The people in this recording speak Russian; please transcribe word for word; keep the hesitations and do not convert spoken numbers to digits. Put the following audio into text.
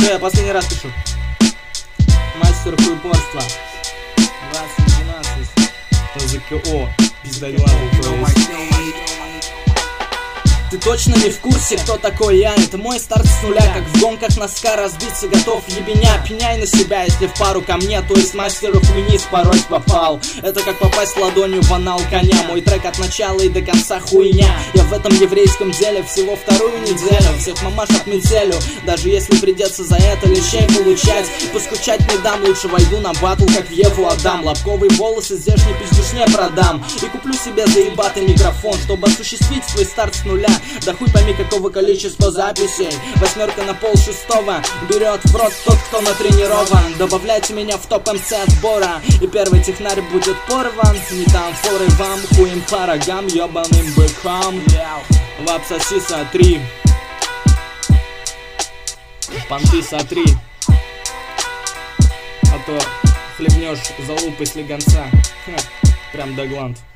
Все, я последний раз пишу. Мастер хуепорства. двадцать двенадцать. ОЗКО. Пиздоглавый, то есть. Ты точно не в курсе, кто такой я? Это мой старт с нуля, как в гонках носка разбиться готов ебеня. Пеняй на себя, если в пару ко мне, то есть мастеру хуйни спороть попал. Это как попасть ладонью в анал коня. Мой трек от начала и до конца хуйня. Я в этом еврейском деле всего вторую неделю. Всех мамаш отметелю, даже если придется за это лещей получать. Поскучать не дам, лучше войду на батл, как в Еву отдам. Лобковые волосы здешней пиздюшне продам. И куплю себе заебатый микрофон, чтобы осуществить свой старт с нуля. Да хуй пойми какого количества записей. Восьмерка на пол шестого берет в рот тот, кто натренирован. Добавляйте меня в топ МС отбора, и первый технарь будет порван. Не там форы вам, хуем по рогам, ебаным быкам. Лапсоси сотри, понты сотри, а то хлебнешь залупы слегонца. Прям до гланд.